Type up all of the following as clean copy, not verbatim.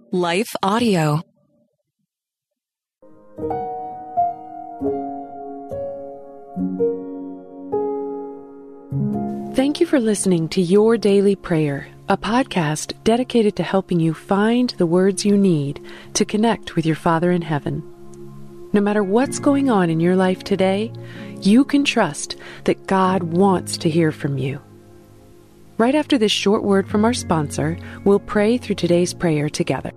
Life Audio. Thank you for listening to Your Daily Prayer, a podcast dedicated to helping you find the words you need to connect with your Father in heaven. No matter what's going on in your life today, you can trust that God wants to hear from you. Right after this short word from our sponsor, we'll pray through today's prayer together.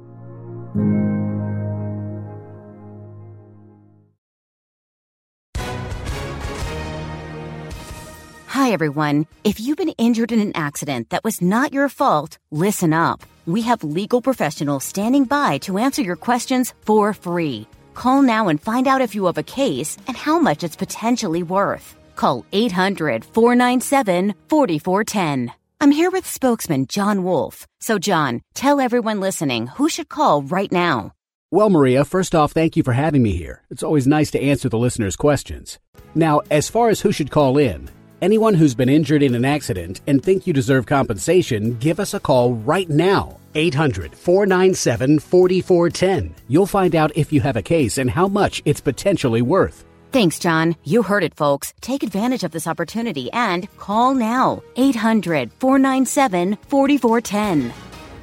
Hi, everyone. If you've been injured in an accident that was not your fault, listen up. We have legal professionals standing by to answer your questions for free. Call now and find out if you have a case and how much it's potentially worth. Call 800-497-4410. I'm here with spokesman John Wolf. So, John, tell everyone listening who should call right now. Well, Maria, first off, thank you for having me here. It's always nice to answer the listeners' questions. Now, as far as who should call in, anyone who's been injured in an accident and think you deserve compensation, give us a call right now. 800-497-4410. You'll find out if you have a case and how much it's potentially worth. Thanks, John. You heard it, folks. Take advantage of this opportunity and call now. 800-497-4410.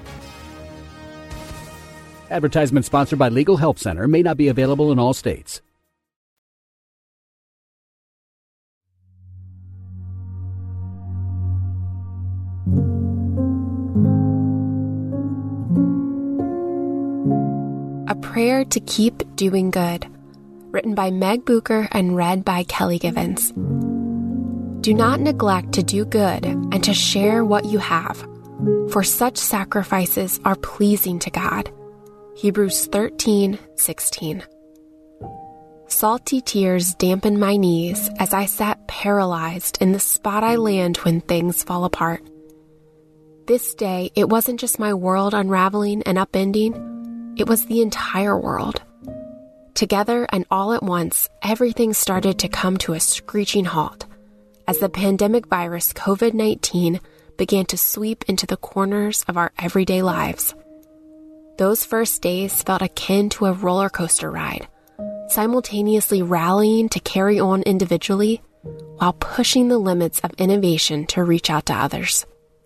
Advertisement sponsored by Legal Help Center. May not be available in all states. A Prayer to Keep Doing Good, written by Meg Bucher and read by Kelly Givens. Do not neglect to do good and to share what you have, for such sacrifices are pleasing to God. Hebrews 13:16. Salty tears dampened my knees as I sat paralyzed in the spot I land when things fall apart. This day, it wasn't just my world unraveling and upending, it was the entire world. Together and all at once, everything started to come to a screeching halt as the pandemic virus COVID-19 began to sweep into the corners of our everyday lives. Those first days felt akin to a roller coaster ride, simultaneously rallying to carry on individually while pushing the limits of innovation to reach out to others.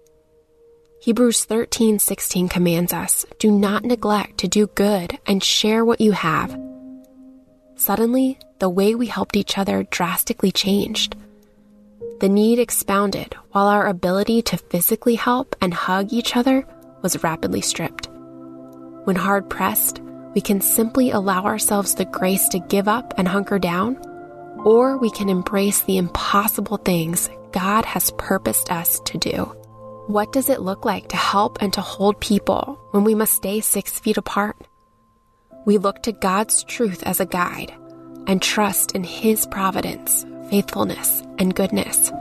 Hebrews 13:16 commands us, do not neglect to do good and share what you have. Suddenly, the way we helped each other drastically changed. The need expounded, while our ability to physically help and hug each other was rapidly stripped. When hard-pressed, we can simply allow ourselves the grace to give up and hunker down, or we can embrace the impossible things God has purposed us to do. What does it look like to help and to hold people when we must stay 6 feet apart? We look to God's truth as a guide and trust in His providence, faithfulness, and goodness.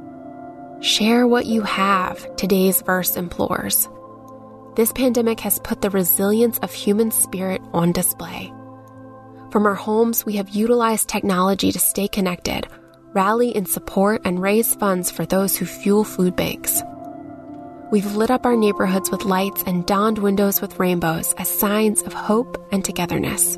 Share what you have, today's verse implores. This pandemic has put the resilience of human spirit on display. From our homes, we have utilized technology to stay connected, rally in support, and raise funds for those who fuel food banks. We've lit up our neighborhoods with lights and donned windows with rainbows as signs of hope and togetherness.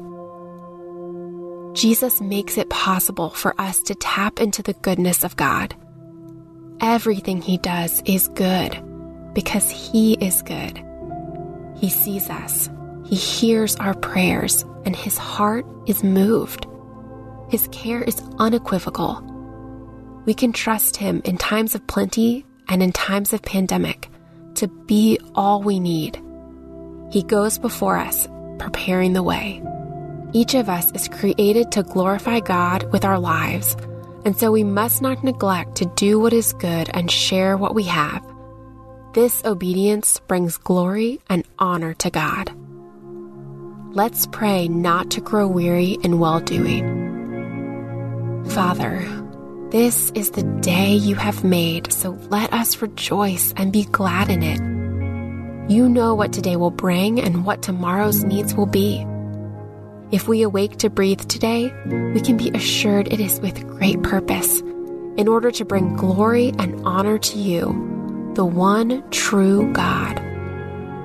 Jesus makes it possible for us to tap into the goodness of God. Everything He does is good because He is good. He sees us, He hears our prayers, and His heart is moved. His care is unequivocal. We can trust Him in times of plenty and in times of pandemic to be all we need. He goes before us, preparing the way. Each of us is created to glorify God with our lives, and so we must not neglect to do what is good and share what we have. This obedience brings glory and honor to God. Let's pray not to grow weary in well-doing. Father, this is the day you have made, so let us rejoice and be glad in it. You know what today will bring and what tomorrow's needs will be. If we awake to breathe today, we can be assured it is with great purpose, in order to bring glory and honor to you, the one true God.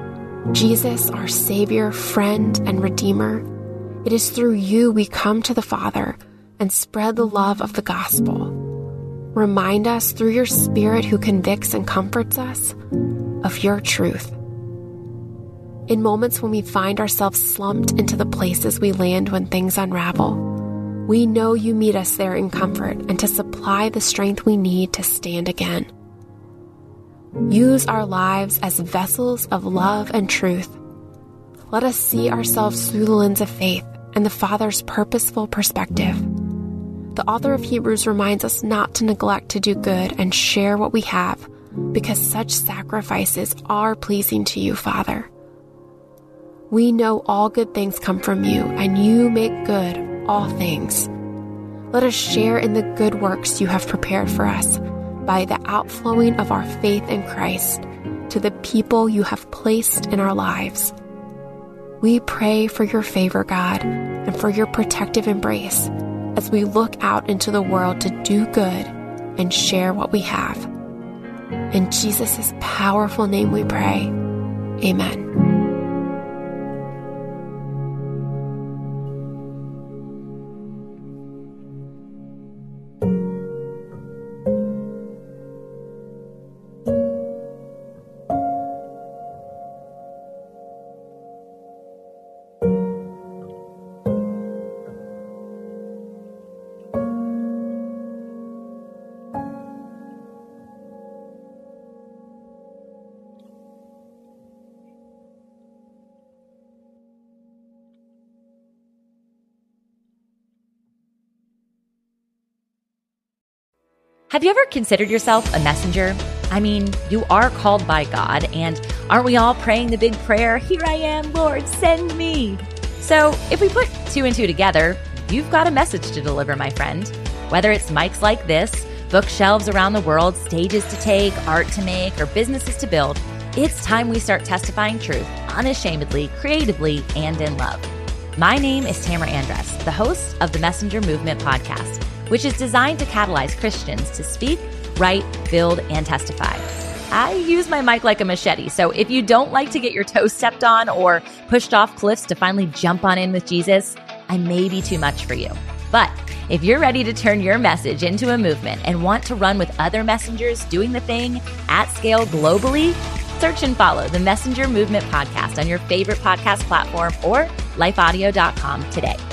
Jesus, our Savior, friend, and Redeemer, it is through you we come to the Father and spread the love of the gospel. Remind us through your Spirit who convicts and comforts us of your truth. In moments when we find ourselves slumped into the places we land when things unravel, we know you meet us there in comfort and to supply the strength we need to stand again. Use our lives as vessels of love and truth. Let us see ourselves through the lens of faith and the Father's purposeful perspective. The author of Hebrews reminds us not to neglect to do good and share what we have, because such sacrifices are pleasing to you, Father. We know all good things come from you, and you make good all things. Let us share in the good works you have prepared for us by the outflowing of our faith in Christ to the people you have placed in our lives. We pray for your favor, God, and for your protective embrace as we look out into the world to do good and share what we have. In Jesus' powerful name we pray. Amen. Have you ever considered yourself a messenger? I mean, you are called by God, and aren't we all praying the big prayer, "Here I am, Lord, send me"? So if we put two and two together, you've got a message to deliver, my friend. Whether it's mics like this, bookshelves around the world, stages to take, art to make, or businesses to build, it's time we start testifying truth unashamedly, creatively, and in love. My name is Tamara Andress, the host of the Messenger Movement podcast, which is designed to catalyze Christians to speak, write, build, and testify. I use my mic like a machete, so if you don't like to get your toes stepped on or pushed off cliffs to finally jump on in with Jesus, I may be too much for you. But if you're ready to turn your message into a movement and want to run with other messengers doing the thing at scale globally, search and follow the Messenger Movement podcast on your favorite podcast platform or lifeaudio.com today.